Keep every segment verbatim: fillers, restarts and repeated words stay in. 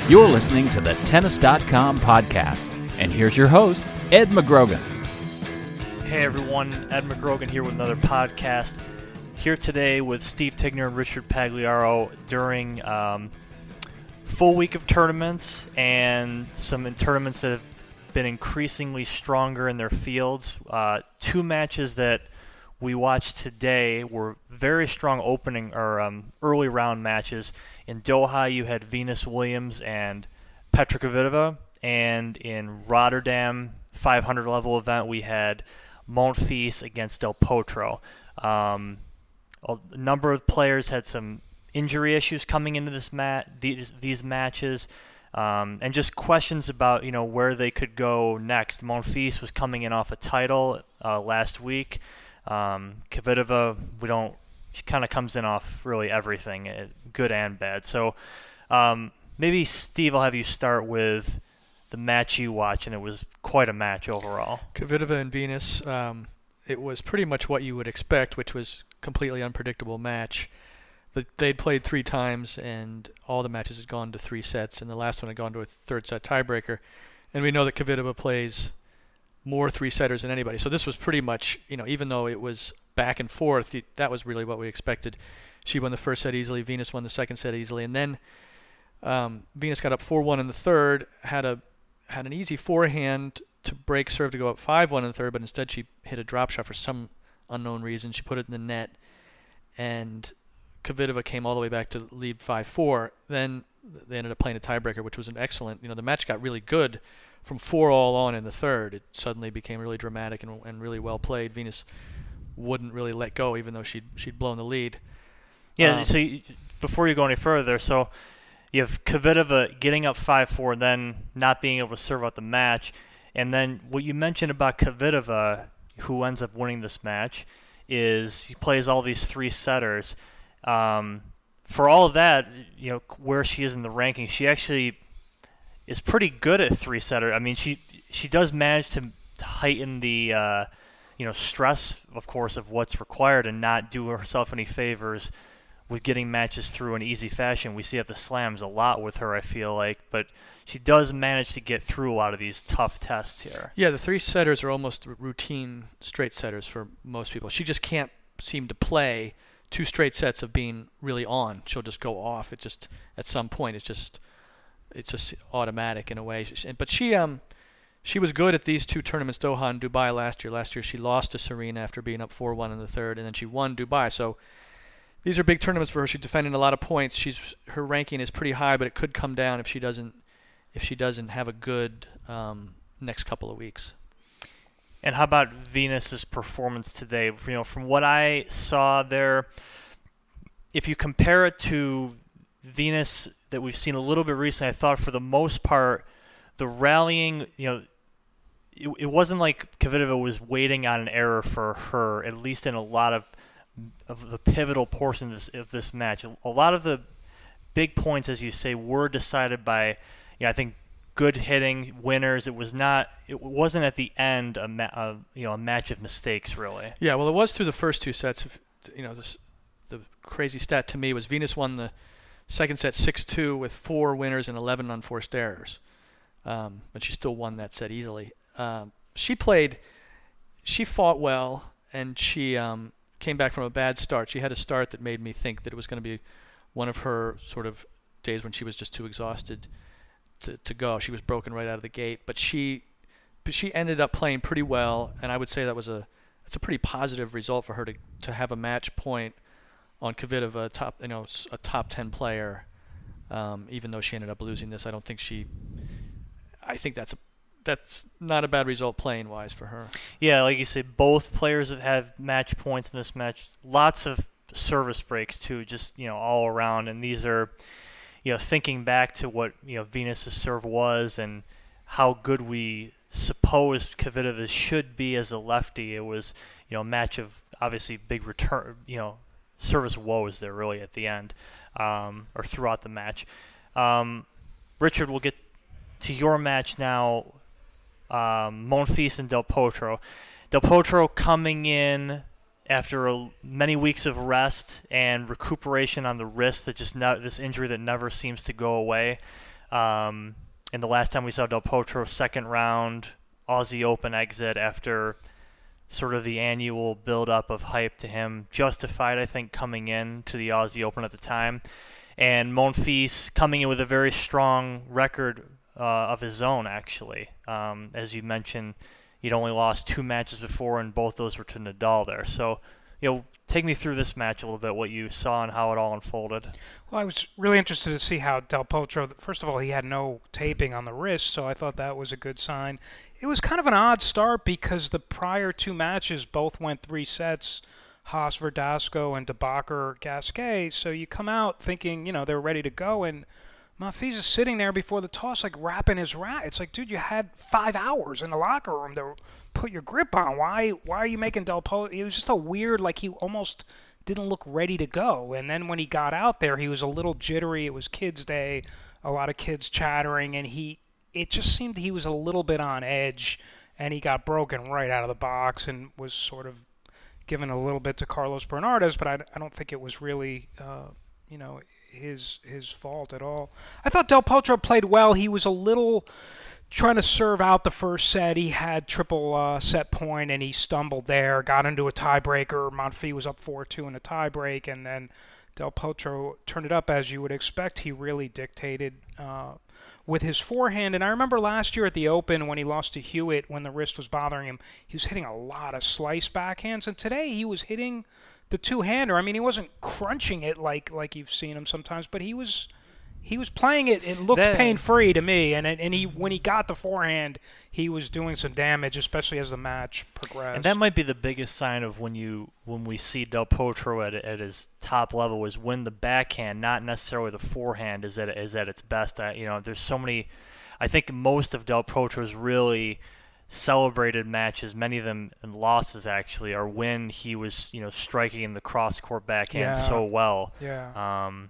You're listening to the Tennis dot com podcast, and here's your host, Ed McGrogan. Hey everyone, Ed McGrogan here with another podcast. Here today with Steve Tigner and Richard Pagliaro during um, full week of tournaments and some tournaments that have been increasingly stronger in their fields. Uh, two matches that we watched today were very strong opening or um, early round matches. In Doha, you had Venus Williams and Petra Kvitova, and in Rotterdam five hundred level event, we had Monfils against Del Potro. Um, a number of players had some injury issues coming into this mat these these matches, um, and just questions about you know where they could go next. Monfils was coming in off a title uh, last week. Um, Kvitova, we don't. She kind of comes in off really everything, good and bad. So um, maybe, Steve, I'll have you start with the match you watched, and it was quite a match overall. Kvitova and Venus, um, it was pretty much what you would expect, which was completely unpredictable match. The, they'd played three times, and all the matches had gone to three sets, and the last one had gone to a third-set tiebreaker. And we know that Kvitova plays more three-setters than anybody. So this was pretty much, you know, even though it was back and forth, that was really what we expected. She won the first set easily. Venus won the second set easily. And then um, Venus got up four one in the third, had a had an easy forehand to break serve to go up five one in the third, but instead she hit a drop shot for some unknown reason. She put it in the net, and Kvitova came all the way back to lead five four. Then they ended up playing a tiebreaker, which was an excellent, you know, the match got really good from four all on in the third. It suddenly became really dramatic and, and really well played. Venus wouldn't really let go, even though she'd she'd blown the lead. Yeah. Um, so you, before you go any further, so you have Kvitova getting up five four, then not being able to serve out the match, and then what you mentioned about Kvitova, who ends up winning this match, is he plays all these three setters. Um, for all of that, you know where she is in the rankings, she actually is pretty good at three setter. I mean, she she does manage to heighten the uh, you know stress, of course, of what's required, and not do herself any favors with getting matches through in easy fashion. We see at the slams a lot with her, I feel like, but she does manage to get through a lot of these tough tests here. Yeah, the three setters are almost routine straight setters for most people. She just can't seem to play two straight sets of being really on. She'll just go off. It just at some point it's just it's just automatic in a way. But she um she was good at these two tournaments, Doha and Dubai last year. Last year she lost to Serena after being up four one in the third, and then she won Dubai. So these are big tournaments for her. She's defending a lot of points. She's her ranking is pretty high, but it could come down if she doesn't if she doesn't have a good um, next couple of weeks. And how about Venus's performance today? You know, from what I saw there, if you compare it to Venus that we've seen a little bit recently, I thought for the most part, the rallying, you know, it, it wasn't like Kvitova was waiting on an error for her, at least in a lot of, of the pivotal portion of this, of this match. A lot of the big points, as you say, were decided by, you know, I think, good hitting, winners. It was not. It wasn't at the end a, ma- a you know a match of mistakes, really. Yeah, well, it was through the first two sets. Of, you know, this, the crazy stat to me was Venus won the second set six two with four winners and eleven unforced errors, um, but she still won that set easily. Um, she played. She fought well, and she um, came back from a bad start. She had a start that made me think that it was going to be one of her sort of days when she was just too exhausted To, to go. She was broken right out of the gate, but she but she ended up playing pretty well, and I would say that was a it's a pretty positive result for her to, to have a match point on Kvitova, a top you know a top ten player. Um, even though she ended up losing this, I don't think she. I think that's a that's not a bad result playing wise for her. Yeah, like you said, both players have had match points in this match. Lots of service breaks too, just you know all around, and these are. You know, thinking back to what you know Venus's serve was and how good we supposed Kvitova should be as a lefty, it was you know a match of obviously big return, you know, service woes there really at the end um, or throughout the match. Um, Richard, we'll get to your match now. Um, Monfils and Del Potro. Del Potro coming in after a, many weeks of rest and recuperation on the wrist, that just ne- this injury that never seems to go away. Um, and the last time we saw Del Potro, second round Aussie Open exit after sort of the annual build-up of hype to him, justified, I think, coming in to the Aussie Open at the time. And Monfils coming in with a very strong record uh, of his own, actually. Um, as you mentioned, he'd only lost two matches before, and both those were to Nadal there. So, you know, take me through this match a little bit, what you saw and how it all unfolded. Well, I was really interested to see how Del Potro, first of all, he had no taping on the wrist, so I thought that was a good sign. It was kind of an odd start because the prior two matches both went three sets, Haas Verdasco and DeBacker Gasquet, so you come out thinking, you know, they're ready to go, and Monfils is sitting there before the toss, like, wrapping his racket. It's like, dude, you had five hours in the locker room to put your grip on. Why why are you making Del Potro? It was just a weird, like, he almost didn't look ready to go. And then when he got out there, he was a little jittery. It was Kids Day, a lot of kids chattering, and he it just seemed he was a little bit on edge, and he got broken right out of the box and was sort of given a little bit to Carlos Bernardes, but I, I don't think it was really, uh, you know, his his fault at all. I thought Del Potro played well. He was a little trying to serve out the first set. He had triple uh, set point, and he stumbled there, got into a tiebreaker. Monfils was up four two in a tiebreak, and then Del Potro turned it up as you would expect. He really dictated uh, with his forehand. And I remember last year at the Open when he lost to Hewitt, when the wrist was bothering him, he was hitting a lot of slice backhands. And today he was hitting the two-hander. I mean, he wasn't crunching it like like you've seen him sometimes, but he was he was playing it. It looked that, pain-free to me. And and he when he got the forehand, he was doing some damage, especially as the match progressed. And that might be the biggest sign of when you when we see Del Potro at at his top level is when the backhand, not necessarily the forehand, is at is at its best. I, you know, there's so many. I think most of Del Potro's really celebrated matches, many of them and losses actually, are when he was, you know, striking in the cross-court backhand yeah. so well. Yeah. Um,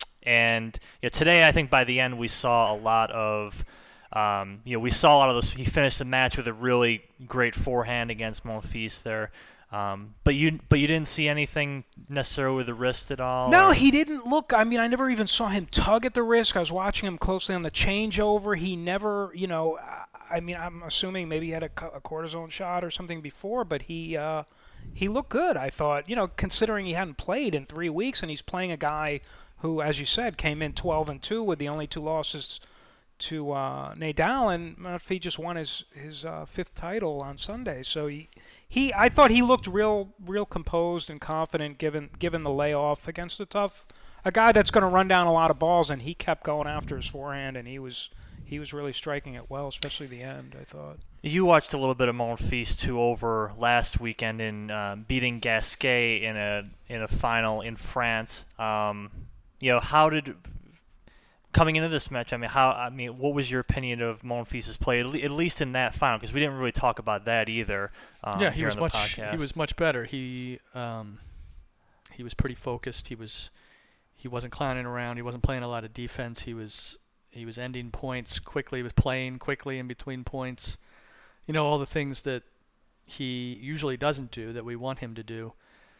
and you know, today, I think by the end we saw a lot of, um, you know, we saw a lot of those. He finished the match with a really great forehand against Monfils there. Um, but you, but you didn't see anything necessarily with the wrist at all? No, or? he didn't look. I mean, I never even saw him tug at the wrist. I was watching him closely on the changeover. He never, you know. I mean, I'm assuming maybe he had a, a cortisone shot or something before, but he uh, he looked good, I thought. You know, considering he hadn't played in three weeks, and he's playing a guy who, as you said, came in twelve and two with the only two losses to uh, Nadal, and Monfils just won his his uh, fifth title on Sunday. So he, he, I thought he looked real real composed and confident given given the layoff against a tough a guy that's going to run down a lot of balls, and he kept going after his forehand, and he was. He was really striking it well, especially the end, I thought. You watched a little bit of Monfils too over last weekend in uh, beating Gasquet in a in a final in France. Um, you know, how did coming into this match? I mean, how I mean, what was your opinion of Monfils' play, at, le- at least in that final? Because we didn't really talk about that either. Um, yeah, he here was on the much podcast. he was much better. He um, he was pretty focused. He was he wasn't clowning around. He wasn't playing a lot of defense. He was. He was ending points quickly. He was playing quickly in between points. You know, all the things that he usually doesn't do that we want him to do.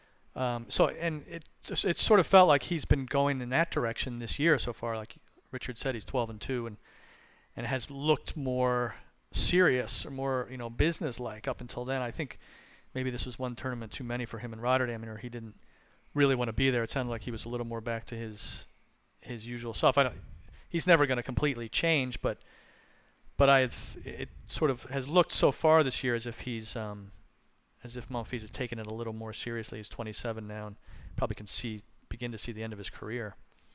Um, so, and it just, it sort of felt like he's been going in that direction this year so far. Like Richard said, he's twelve and two, and and has looked more serious or more, you know, business-like up until then. I think maybe this was one tournament too many for him in Rotterdam, or he didn't really want to be there. It sounded like he was a little more back to his his usual self. I don't. He's never going to completely change, but but I've it sort of has looked so far this year as if he's um, as if Monfils has taken it a little more seriously. He's twenty-seven now and probably can see begin to see the end of his career.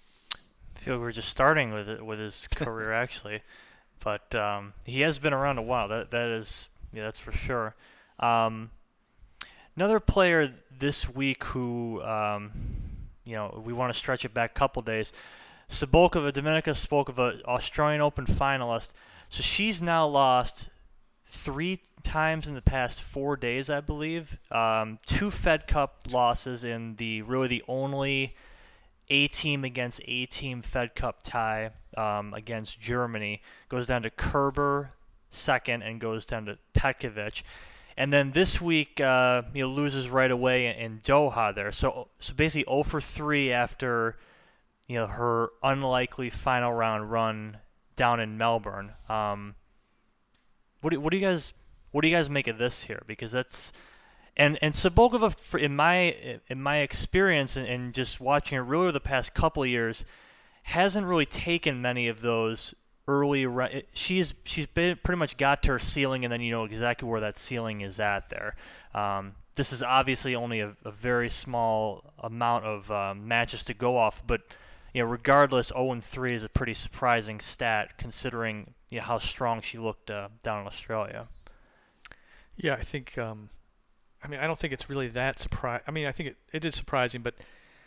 I feel we're just starting with it, with his career actually, but um, he has been around a while. That that is yeah, that's for sure. Um, another player this week who um, you know we want to stretch it back a couple days. Cibulkova, Dominika Cibulkova, Australian Open finalist. So she's now lost three times in the past four days, I believe. Um, two Fed Cup losses in the really the only A-team against A-team Fed Cup tie um, against Germany. Goes down to Kerber second and goes down to Petkovic. And then this week, uh, you know, loses right away in, in Doha there. So so basically zero for three after, you know, her unlikely final round run down in Melbourne. Um, what do, what do you guys what do you guys make of this here? Because that's and and Cibulkova, in my in my experience and, and just watching her really over the past couple of years, hasn't really taken many of those early. Re- she's she's been, pretty much got to her ceiling, and then you know exactly where that ceiling is at there. Um, this is obviously only a, a very small amount of um, matches to go off, but you know, regardless, oh and three is a pretty surprising stat considering you know, how strong she looked uh, down in Australia. Yeah, I think. Um, I mean, I don't think it's really that surprising. I mean, I think it, it is surprising, but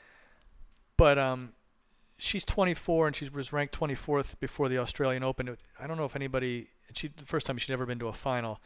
but um, she's twenty-four and she was ranked twenty-fourth before the Australian Open. I don't know if anybody. She the first time she'd ever been to a final.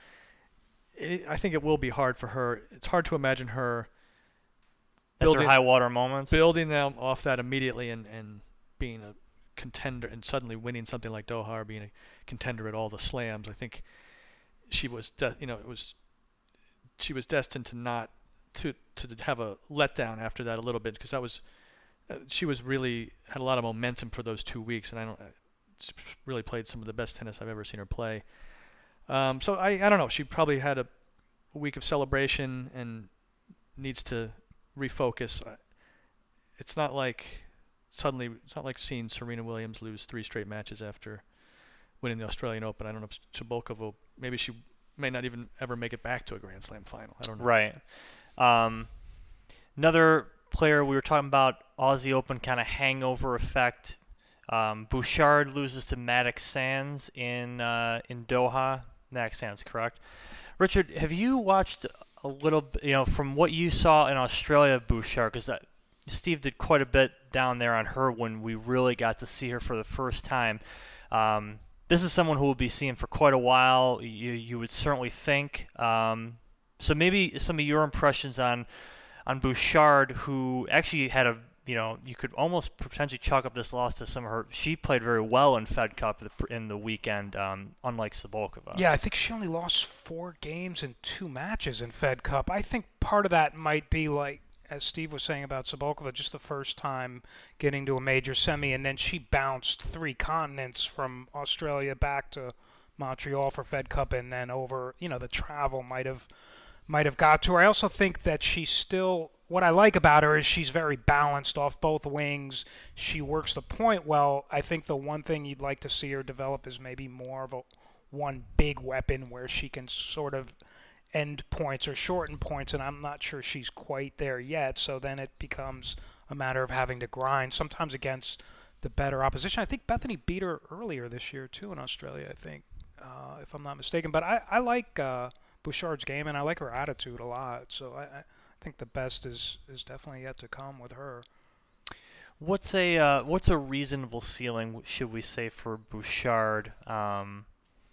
It, I think it will be hard for her. It's hard to imagine her. That's building, her high water moments. Building them off that immediately and, and being a contender and suddenly winning something like Doha or being a contender at all the slams. I think she was, de- you know, it was. She was destined to not to to have a letdown after that a little bit because that was uh, she was really had a lot of momentum for those two weeks and I don't uh, really played some of the best tennis I've ever seen her play. Um, so I I don't know, she probably had a, a week of celebration and needs to refocus. It's not like suddenly it's not like seeing Serena Williams lose three straight matches after winning the Australian Open. I don't know if Cibulkova maybe she may not even ever make it back to a Grand Slam final. I don't know. Right. Um, another player we were talking about, Aussie Open kind of hangover effect. Um, Bouchard loses to Maddox Sands in uh, in Doha. Maddox Sands, correct? Richard, have you watched a little, you know, from what you saw in Australia of Bouchard? Because Steve did quite a bit down there on her when we really got to see her for the first time. Um, This is someone who will be seen for quite a while, you you would certainly think. Um, so maybe some of your impressions on on Bouchard, who actually had a, you know, you could almost potentially chalk up this loss to some of her. She played very well in Fed Cup in the weekend, um, unlike Cibulkova. Yeah, I think she only lost four games in two matches in Fed Cup. I think part of that might be like, as Steve was saying about Cibulkova, just the first time getting to a major semi, and then she bounced three continents from Australia back to Montreal for Fed Cup, and then over, you know, the travel might have might have got to her. I also think that she's still, what I like about her is she's very balanced off both wings. She works the point well. I think the one thing you'd like to see her develop is maybe more of a one big weapon where she can sort of end points or shorten points, and I'm not sure she's quite there yet. So then it becomes a matter of having to grind, sometimes against the better opposition. I think Bethany beat her earlier this year too in Australia, I think, uh, if I'm not mistaken. But I, I like uh, Bouchard's game, and I like her attitude a lot. So I, I think the best is, is definitely yet to come with her. What's a uh, what's a reasonable ceiling, should we say, for Bouchard? Um,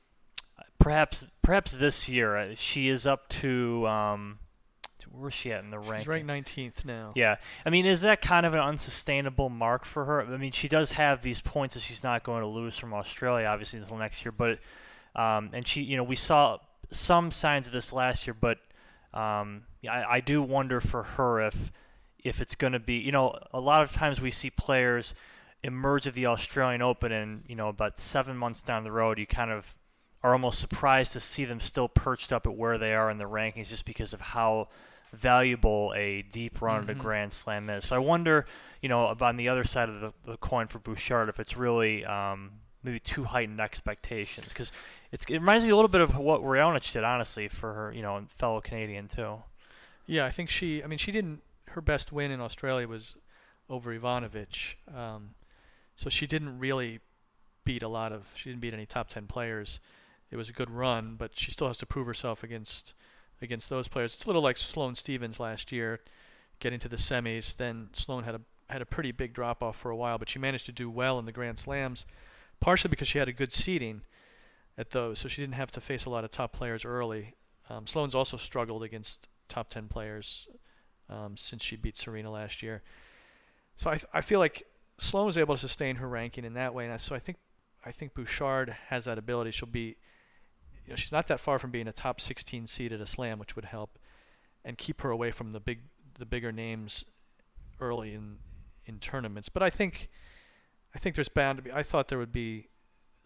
Perhaps, perhaps this year uh, she is up to, um, to where's she at in the ranking? She's ranked nineteenth now. Yeah, I mean, is that kind of an unsustainable mark for her? I mean, she does have these points that she's not going to lose from Australia, obviously, until next year. But, um, and she, you know, we saw some signs of this last year, but um, I, I do wonder for her if, if it's going to be, you know, a lot of times we see players emerge at the Australian Open, and you know, about seven months down the road, you kind of are almost surprised to see them still perched up at where they are in the rankings just because of how valuable a deep run mm-hmm. at a Grand Slam is. So I wonder, you know, on the other side of the, the coin for Bouchard, if it's really um, maybe too heightened expectations. Because it reminds me a little bit of what Raonic did, honestly, for her, you know, fellow Canadian too. Yeah, I think she, I mean, she didn't, her best win in Australia was over Ivanovic. Um, so she didn't really beat a lot of, she didn't beat any top ten players. It was a good run, but she still has to prove herself against against those players. It's a little like Sloane Stephens last year, getting to the semis. Then Sloane had a had a pretty big drop off for a while, but she managed to do well in the Grand Slams, partially because she had a good seeding at those, so she didn't have to face a lot of top players early. Um, Sloane's also struggled against top ten players um, since she beat Serena last year. So I th- I feel like Sloane was able to sustain her ranking in that way, and I, so I think I think Bouchard has that ability. She'll be You know, she's not that far from being a top sixteen seed at a slam, which would help, and keep her away from the big, the bigger names early in in tournaments. But I think, I think there's bound to be. I thought there would be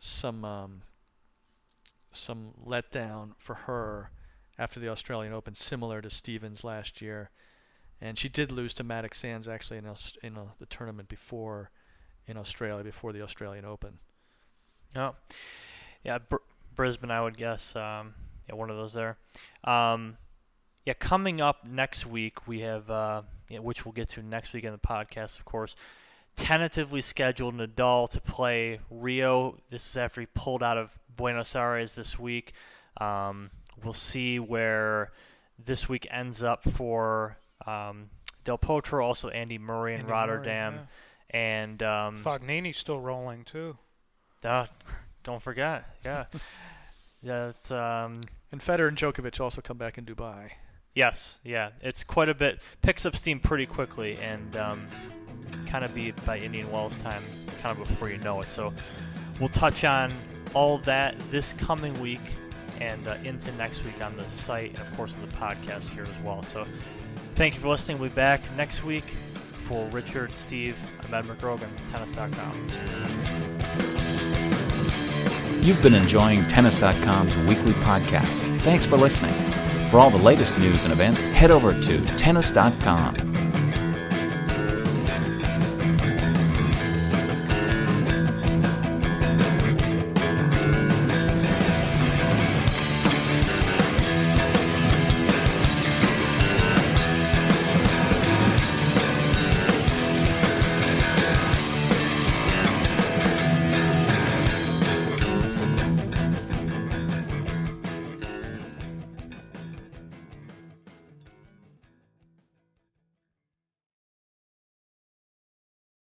some um, some letdown for her after the Australian Open, similar to Stevens last year. And she did lose to Maddox Sands actually in, Aus- in uh, the tournament before in Australia, before the Australian Open. Oh, yeah, Br- Brisbane, I would guess. Um, yeah, one of those there. Um, yeah, coming up next week, we have, uh, yeah, which we'll get to next week in the podcast, of course, tentatively scheduled Nadal to play Rio. This is after he pulled out of Buenos Aires this week. Um, we'll see where this week ends up for um, Del Potro, also Andy Murray in Andy Rotterdam. Murray, And um, Fognini's still rolling, too. Uh, don't forget, yeah. yeah it's, um, And Federer and Djokovic also come back in Dubai. yes, yeah. It's quite a bit. Picks up steam pretty quickly and um, kind of be by Indian Wells time kind of before you know it. So we'll touch on all that this coming week and uh, into next week on the site and, of course, in the podcast here as well. So thank you for listening. We'll be back next week. For Richard, Steve, I'm Ed McGrogan, tennis dot com. You've been enjoying tennis dot com's weekly podcast. Thanks for listening. For all the latest news and events, head over to tennis dot com.